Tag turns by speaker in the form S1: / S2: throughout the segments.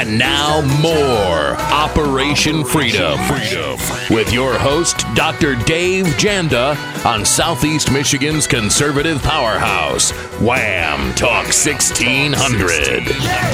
S1: And now more Operation Freedom. With your host, Dr. Dave Janda, on Southeast Michigan's conservative powerhouse, Wham Talk 1600.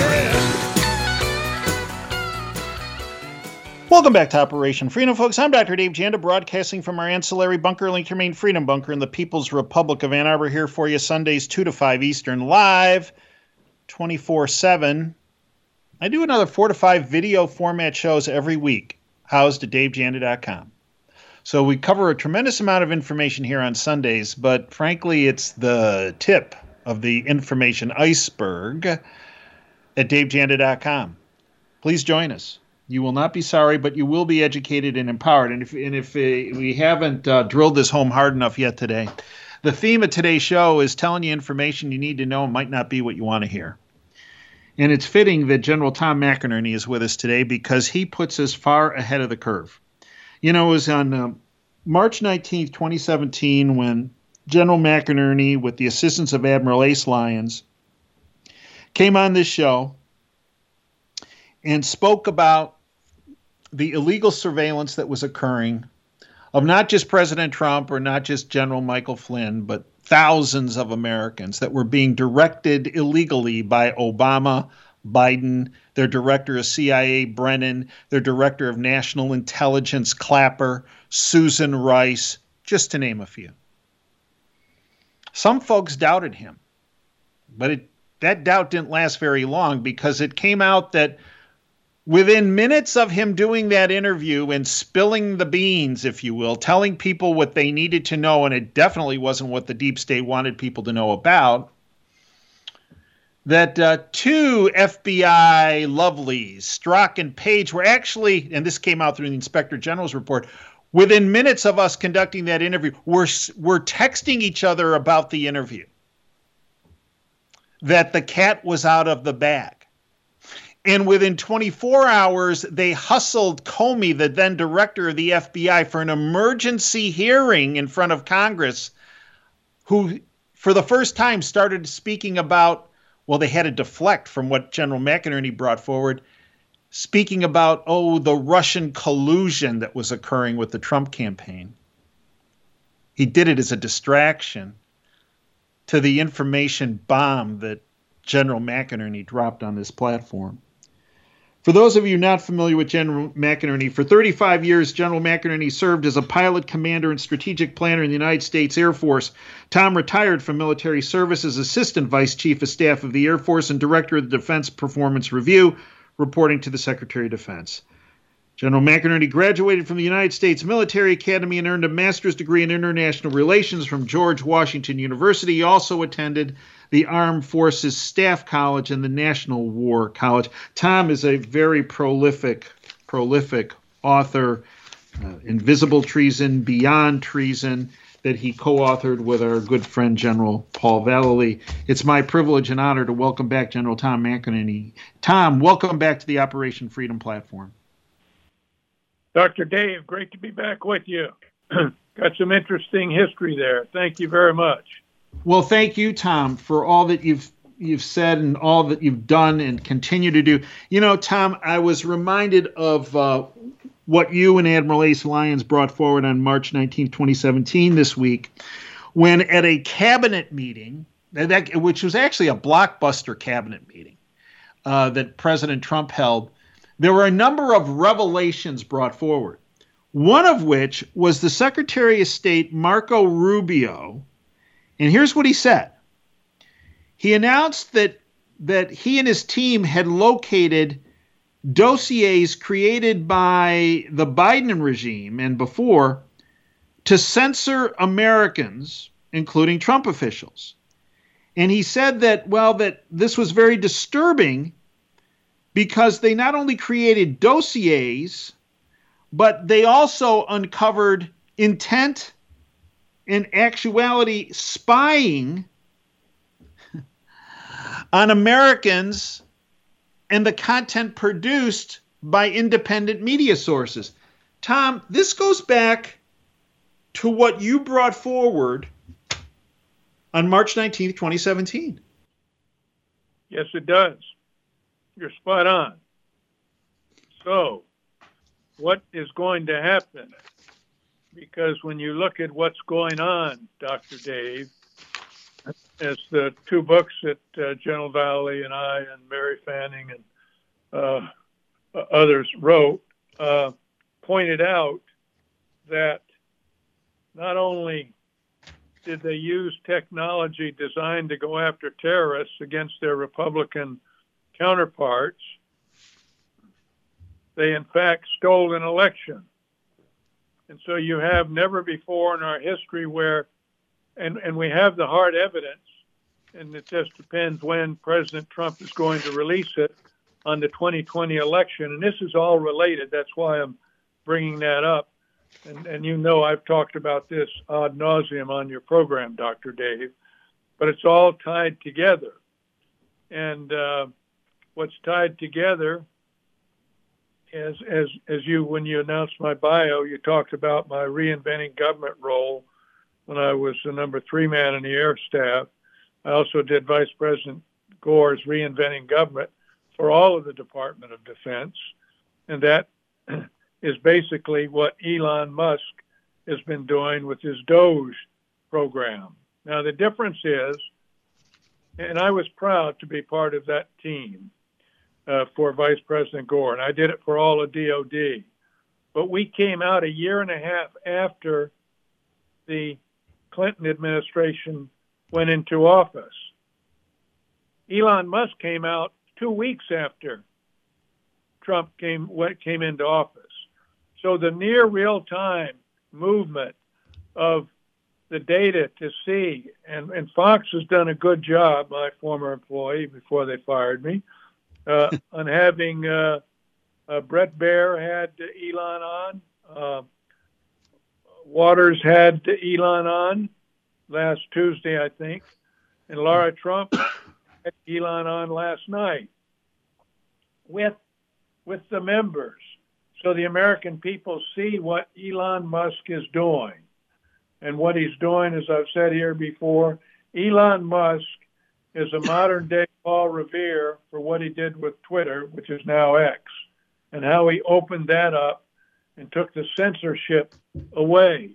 S2: Welcome back to Operation Freedom, folks. I'm Dr. Dave Janda, broadcasting from our ancillary bunker linked to Main Freedom Bunker in the People's Republic of Ann Arbor, here for you Sundays 2 to 5 Eastern, live 24/7. I do another 4 to 5 video format shows every week, housed at davejanda.com. So we cover a tremendous amount of information here on Sundays, but frankly, it's the tip of the information iceberg at davejanda.com. Please join us. You will not be sorry, but you will be educated and empowered. And if we haven't drilled this home hard enough yet today, the theme of today's show is telling you information you need to know might not be what you want to hear. And it's fitting that General Tom McInerney is with us today because he puts us far ahead of the curve. You know, it was on March 19th, 2017, when General McInerney, with the assistance of Admiral Ace Lyons, came on this show and spoke about the illegal surveillance that was occurring of not just President Trump or not just General Michael Flynn, but thousands of Americans that were being directed illegally by Obama, Biden, their director of CIA, Brennan, their director of national intelligence, Clapper, Susan Rice, just to name a few. Some folks doubted him, but that doubt didn't last very long, because it came out that within minutes of him doing that interview and spilling the beans, if you will, telling people what they needed to know, and it definitely wasn't what the deep state wanted people to know about, that two FBI lovelies, Strzok and Page, were actually, and this came out through the Inspector General's report, within minutes of us conducting that interview, were texting each other about the interview, that the cat was out of the bag. And within 24 hours, they hustled Comey, the then director of the FBI, for an emergency hearing in front of Congress, who, for the first time, started speaking about, well, they had to deflect from what General McInerney brought forward, speaking about, the Russian collusion that was occurring with the Trump campaign. He did it as a distraction to the information bomb that General McInerney dropped on this platform. For those of you not familiar with General McInerney, for 35 years, General McInerney served as a pilot, commander, and strategic planner in the United States Air Force. Tom retired from military service as Assistant Vice Chief of Staff of the Air Force and Director of the Defense Performance Review, reporting to the Secretary of Defense. General McInerney graduated from the United States Military Academy and earned a master's degree in international relations from George Washington University. He also attended the Armed Forces Staff College and the National War College. Tom is a very prolific author, Invisible Treason, Beyond Treason, that he co-authored with our good friend General Paul Vallely. It's my privilege and honor to welcome back General Tom McInerney. Tom, welcome back to the Operation Freedom platform.
S3: Dr. Dave, great to be back with you. Got some interesting history there. Thank you very much.
S2: Well, thank you, Tom, for all that you've said and all that you've done and continue to do. You know, Tom, I was reminded of what you and Admiral Ace Lyons brought forward on March 19, 2017, this week, when at a cabinet meeting, which was actually a blockbuster cabinet meeting that President Trump held, there were a number of revelations brought forward, one of which was the Secretary of State, Marco Rubio. And here's what he said. He announced that he and his team had located dossiers created by the Biden regime and before to censor Americans, including Trump officials. And he said that this was very disturbing because they not only created dossiers, but they also uncovered intent and actuality spying on Americans and the content produced by independent media sources. Tom, this goes back to what you brought forward on March 19th, 2017.
S3: Yes, it does. You're spot on. So, what is going to happen? Because when you look at what's going on, Dr. Dave, as the two books that General Valley and I and Mary Fanning and others wrote, pointed out that not only did they use technology designed to go after terrorists against their Republican counterparts, they in fact stole an election. And so you have never before in our history where, and we have the hard evidence, and it just depends when President Trump is going to release it on the 2020 election. And this is all related. That's why I'm bringing that up. And you know I've talked about this ad nauseum on your program, Dr. Dave, but it's all tied together. And what's tied together is, as you, when you announced my bio, you talked about my reinventing government role when I was the number 3 man in the Air Staff. I also did Vice President Gore's reinventing government for all of the Department of Defense. And that is basically what Elon Musk has been doing with his Doge program. Now, the difference is, and I was proud to be part of that team for Vice President Gore, and I did it for all of DOD. But we came out a year and a half after the Clinton administration went into office. Elon Musk came out 2 weeks after Trump came into office. So the near real-time movement of the data to see, and Fox has done a good job, my former employee before they fired me, on having Brett Baer had Elon on, Waters had Elon on last Tuesday, I think, and Laura Trump had Elon on last night with the members. So the American people see what Elon Musk is doing. And what he's doing, as I've said here before, Elon Musk is a modern day Paul Revere for what he did with Twitter, which is now X, and how he opened that up and took the censorship away.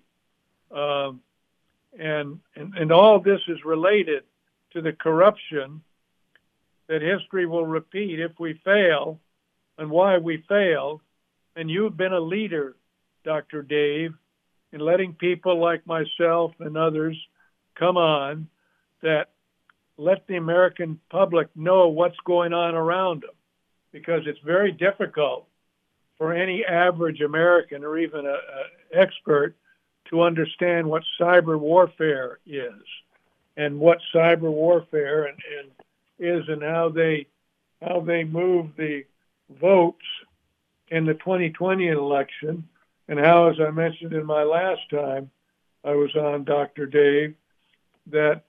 S3: And all this is related to the corruption that history will repeat if we fail, and why we failed. And you've been a leader, Dr. Dave, in letting people like myself and others come on that let the American public know what's going on around them, because it's very difficult for any average American or even an expert to understand what cyber warfare is and what cyber warfare is and how they move the votes in the 2020 election, and how, as I mentioned in my last time I was on, Dr. Dave, that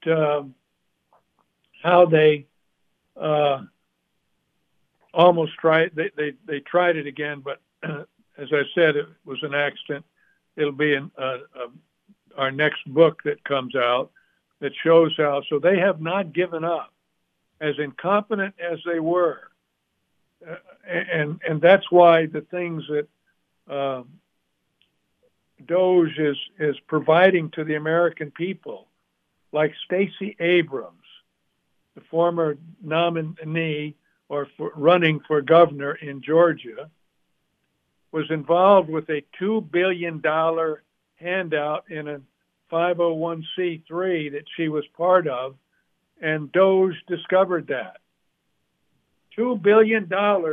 S3: how they almost tried, they tried it again, but as I said, it was an accident. It'll be in our next book that comes out that shows how, so they have not given up, as incompetent as they were. And that's why the things that Doge is providing to the American people, like Stacey Abrams, the former nominee or running for governor in Georgia, was involved with a $2 billion handout in a 501c3 that she was part of, and Doge discovered that. $2 billion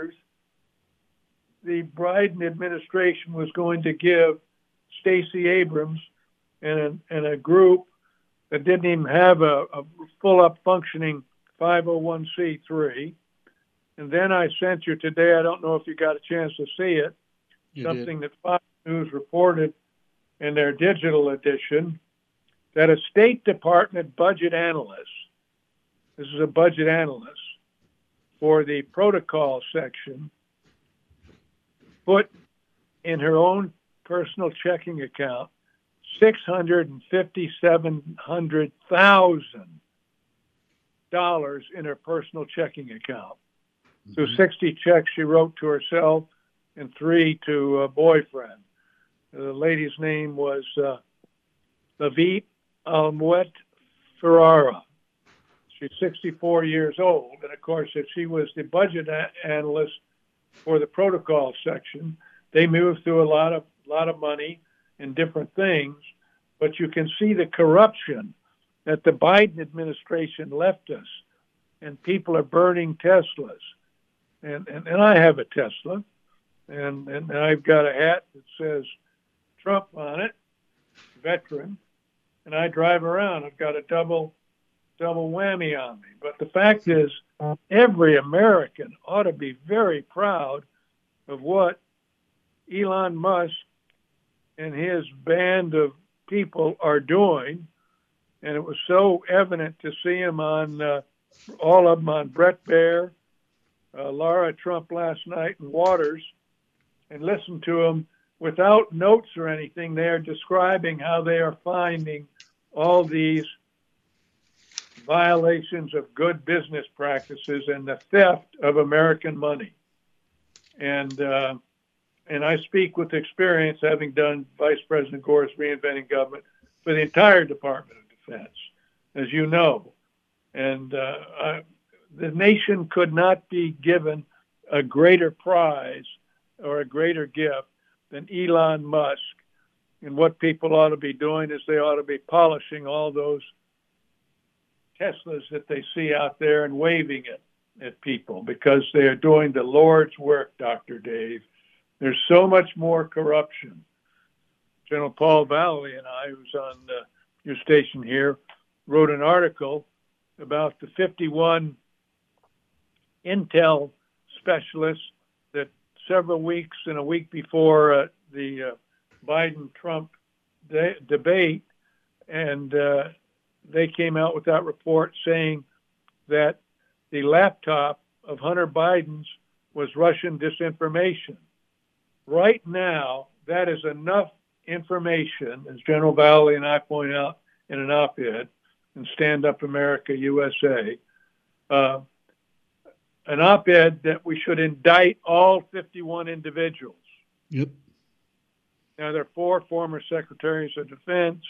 S3: the Biden administration was going to give Stacey Abrams and a group that didn't even have a full-up functioning 501c3. And then I sent you today, I don't know if you got a chance to see it, something that Fox News reported in their digital edition, that a State Department budget analyst, this is a budget analyst, for the protocol section, put in her own personal checking account $657,000 in her personal checking account. So 60 checks she wrote to herself and 3 to a boyfriend. The lady's name was Lavit Almouet Ferrara. She's 64 years old, and of course, if she was the budget analyst for the protocol section, they moved through a lot of money and different things. But you can see the corruption that the Biden administration left us, and people are burning Teslas. And I have a Tesla, and I've got a hat that says Trump on it, veteran, and I drive around. I've got a double whammy on me. But the fact is, every American ought to be very proud of what Elon Musk and his band of people are doing. And it was so evident to see him on all of them on Bret Baier, Lara Trump last night, and Waters, and listen to them without notes or anything. They are describing how they are finding all these violations of good business practices and the theft of American money. And I speak with experience, having done Vice President Gore's Reinventing Government for the entire Department of Defense, as you know. And the nation could not be given a greater prize or a greater gift than Elon Musk. And what people ought to be doing is they ought to be polishing all those Teslas that they see out there and waving it at people, because they are doing the Lord's work, Dr. Dave. There's so much more corruption. General Paul Valley and I, who's on your station here, wrote an article about the 51 intel specialists that several weeks and a week before the Biden-Trump debate, and they came out with that report saying that the laptop of Hunter Biden's was Russian disinformation. Right now, that is enough information, as General Valley and I point out in an op-ed in Stand Up America USA, an op-ed that we should indict all 51 individuals.
S4: Yep.
S3: Now, there are 4 former secretaries of defense,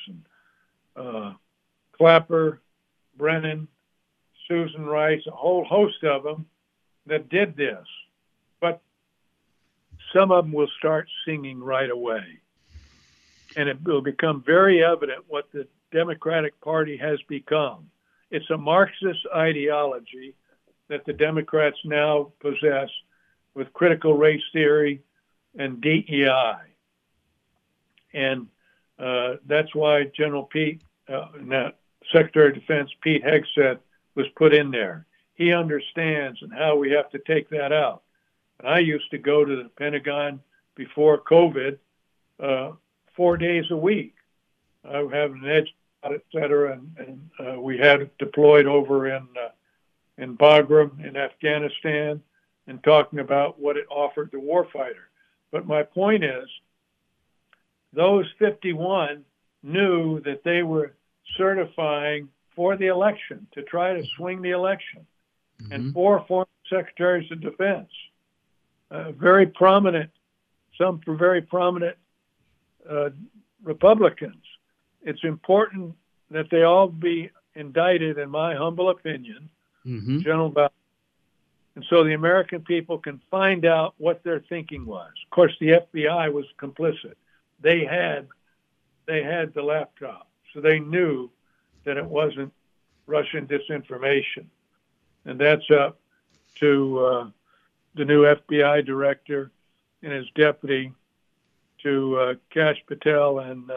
S3: Clapper, Brennan, Susan Rice, a whole host of them that did this. But some of them will start singing right away. And it will become very evident what the Democratic Party has become. It's a Marxist ideology that the Democrats now possess with critical race theory and DEI. And that's why General Pete, Secretary of Defense Pete Hegseth was put in there. He understands and how we have to take that out. And I used to go to the Pentagon before COVID 4 days a week. I would have an edge, et cetera, and we had it deployed over in Bagram in Afghanistan, and talking about what it offered the warfighter. But my point is, those 51 knew that they were certifying for the election to try to swing the election. Mm-hmm. And 4 former secretaries of defense, very prominent, some very prominent Republicans. It's important that they all be indicted, in my humble opinion,
S4: mm-hmm.
S3: General Biden. And so the American people can find out what their thinking was. Of course, the FBI was complicit. They had the laptop, so they knew that it wasn't Russian disinformation. And that's up to the new FBI director and his deputy, to Kash Patel and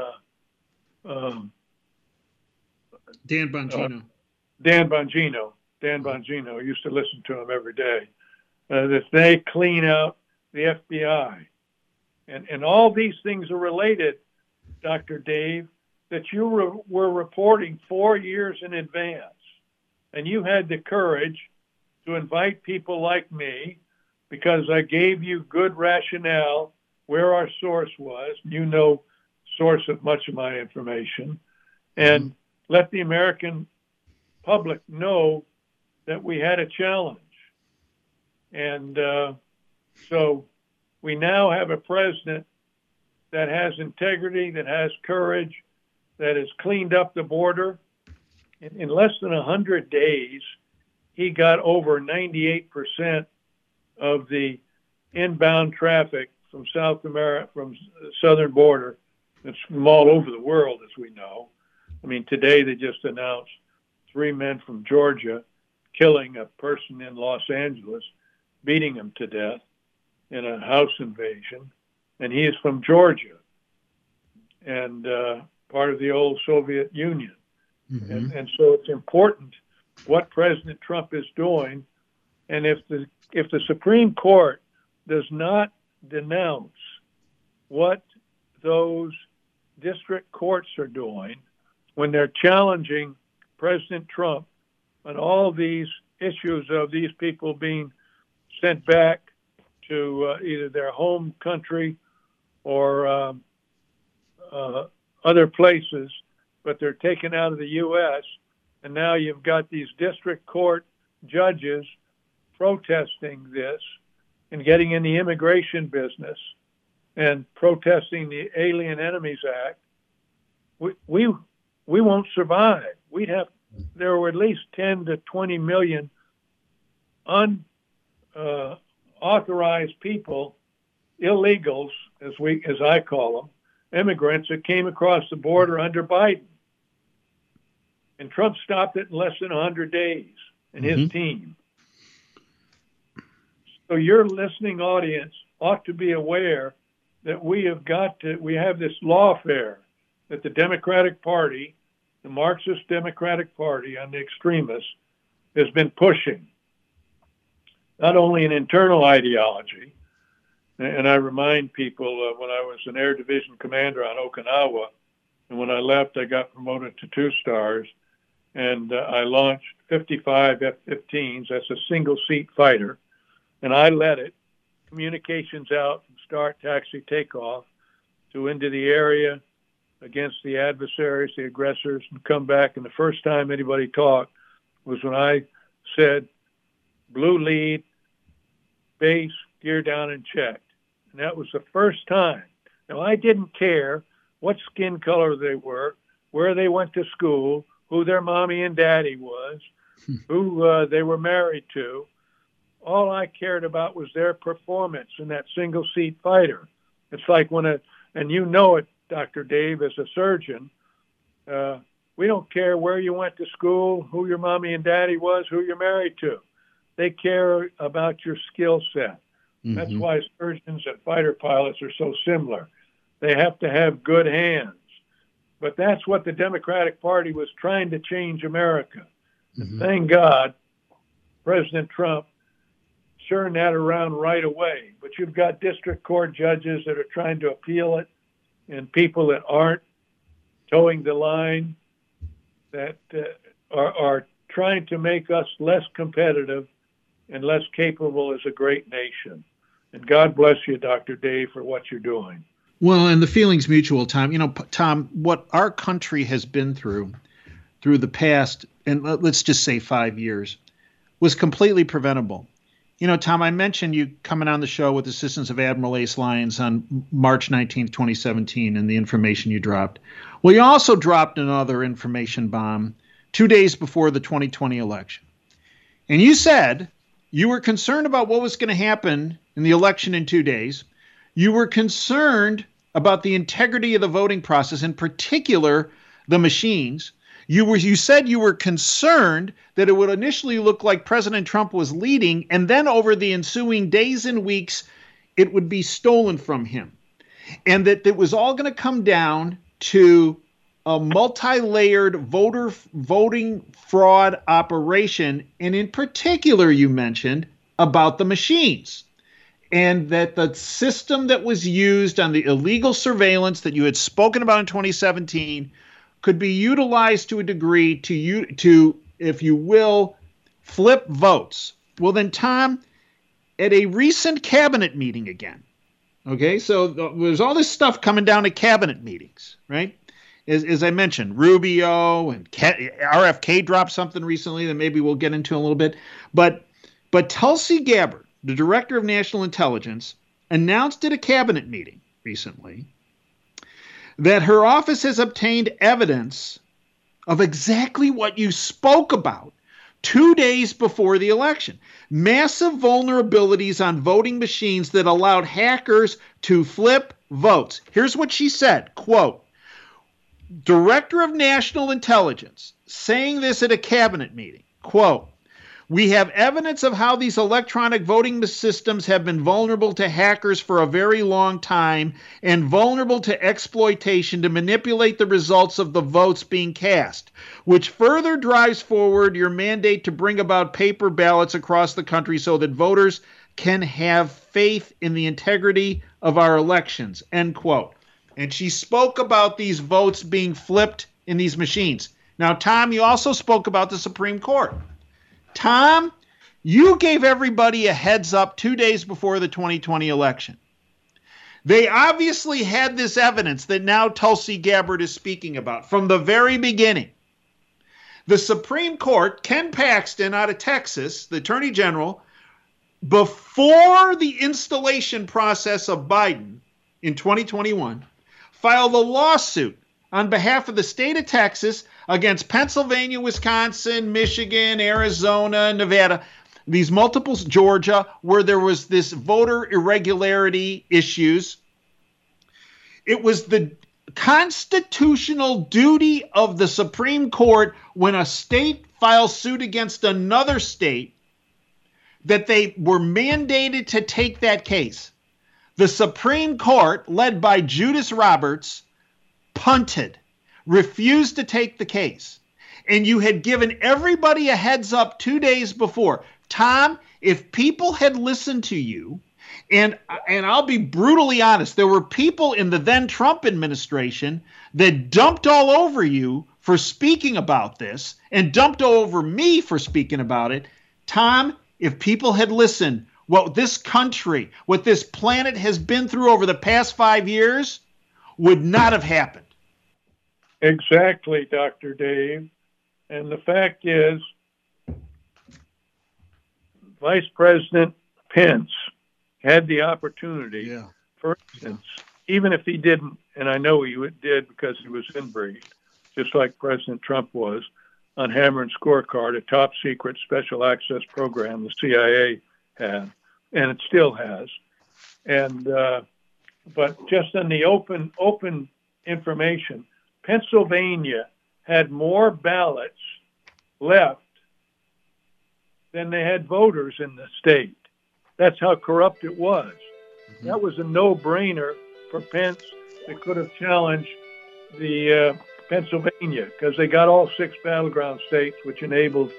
S4: Dan Bongino.
S3: Dan Bongino. I used to listen to him every day. That they clean out the FBI. And all these things are related, Dr. Dave, that you were reporting 4 years in advance. And you had the courage to invite people like me, because I gave you good rationale where our source was. You know source of much of my information. And let the American public know that we had a challenge. And so we now have a president that has integrity, that has courage, that has cleaned up the border. In less than 100 days, he got over 98% of the inbound traffic from South America, from the southern border. It's from all over the world, as we know. I mean, today they just announced 3 men from Georgia killing a person in Los Angeles, beating him to death in a house invasion. And he is from Georgia and part of the old Soviet Union. Mm-hmm. And so it's important what President Trump is doing. And if the Supreme Court does not denounce what those district courts are doing when they're challenging President Trump on all these issues of these people being sent back to either their home country or other places, but they're taken out of the U.S., and now you've got these district court judges protesting this and getting in the immigration business and protesting the Alien Enemies Act. We won't survive. There were at least 10 to 20 million unauthorized people, illegals, as I call them, immigrants that came across the border under Biden. And Trump stopped it in less than 100 days, and his team. So your listening audience ought to be aware that we have this lawfare that the Democratic Party, the Marxist Democratic Party and the extremists, has been pushing. Not only an internal ideology, and I remind people when I was an Air Division commander on Okinawa, and when I left, I got promoted to 2 stars, and I launched 55 F-15s. That's a single-seat fighter, and I led it, communications out from start, taxi, takeoff, to into the area against the adversaries, the aggressors, and come back. And the first time anybody talked was when I said, blue lead, base, gear down and checked. And that was the first time. Now, I didn't care what skin color they were, where they went to school, who their mommy and daddy was, who they were married to. All I cared about was their performance in that single-seat fighter. It's like and you know it, Dr. Dave, as a surgeon, we don't care where you went to school, who your mommy and daddy was, who you're married to. They care about your skill set. Mm-hmm. That's why surgeons and fighter pilots are so similar. They have to have good hands. But that's what the Democratic Party was trying to change America. Mm-hmm. And thank God President Trump turned that around right away. But you've got district court judges that are trying to appeal it, and people that aren't towing the line, that are trying to make us less competitive and less capable as a great nation. And God bless you, Dr. Dave, for what you're doing.
S2: Well, and the feeling's mutual, Tom. You know, Tom, what our country has been through the past, and let's just say 5 years, was completely preventable. You know, Tom, I mentioned you coming on the show with assistance of Admiral Ace Lyons on March 19th, 2017, and the information you dropped. Well, you also dropped another information bomb 2 days before the 2020 election. And you said you were concerned about what was going to happen in the election in 2 days. You were concerned about the integrity of the voting process, in particular, the machines. You said you were concerned that it would initially look like President Trump was leading, and then over the ensuing days and weeks, it would be stolen from him. And that it was all going to come down to a multi-layered voting fraud operation. And in particular, you mentioned about the machines. And that the system that was used on the illegal surveillance that you had spoken about in 2017 could be utilized to a degree to, if you will, flip votes. Well, then, Tom, at a recent cabinet meeting again, okay, so there's all this stuff coming down to cabinet meetings, right? As I mentioned, Rubio and RFK dropped something recently that maybe we'll get into in a little bit. But Tulsi Gabbard, the director of national intelligence, announced at a cabinet meeting recently that her office has obtained evidence of exactly what you spoke about 2 days before the election. Massive vulnerabilities on voting machines that allowed hackers to flip votes. Here's what she said, quote, Director of National Intelligence saying this at a cabinet meeting, quote, we have evidence of how these electronic voting systems have been vulnerable to hackers for a very long time and vulnerable to exploitation to manipulate the results of the votes being cast, which further drives forward your mandate to bring about paper ballots across the country so that voters can have faith in the integrity of our elections, end quote. And she spoke about these votes being flipped in these machines. Now, Tom, you also spoke about the Supreme Court. Tom, you gave everybody a heads up 2 days before the 2020 election. They obviously had this evidence that now Tulsi Gabbard is speaking about from the very beginning. The Supreme Court, Ken Paxton out of Texas, the Attorney General, before the installation process of Biden in 2021, filed a lawsuit on behalf of the state of Texas against Pennsylvania, Wisconsin, Michigan, Arizona, Nevada, these multiples, Georgia, where there was this voter irregularity issues. It was the constitutional duty of the Supreme Court when a state files suit against another state that they were mandated to take that case. The Supreme Court, led by Justice Roberts, punted, refused to take the case. And you had given everybody a heads up 2 days before. Tom, if people had listened to you, and I'll be brutally honest, there were people in the then Trump administration that dumped all over you for speaking about this and dumped all over me for speaking about it. Tom, if people had listened, what this country, what this planet has been through over the past 5 years would not have happened.
S3: Exactly, Dr. Dave. And the fact is, Vice President Pence had the opportunity, for instance, even if he didn't, and I know he did because he was inbreeding, just like President Trump was, on Hammer and Scorecard, a top secret special access program the CIA had, and it still has. And but just in the open information, Pennsylvania had more ballots left than they had voters in the state. That's how corrupt it was. Mm-hmm. That was a no-brainer for Pence. They could have challenged the Pennsylvania because they got all 6 battleground states, which enabled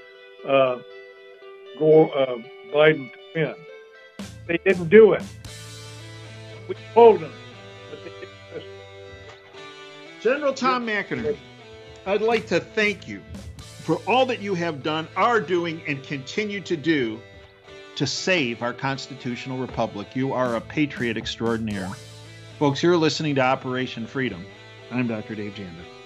S3: Biden to win. They didn't do it. We told them, but they didn't listen.
S2: General Tom McInerney, I'd like to thank you for all that you have done, are doing, and continue to do to save our constitutional republic. You are a patriot extraordinaire. Folks, you're listening to Operation Freedom. I'm Dr. Dave Janda.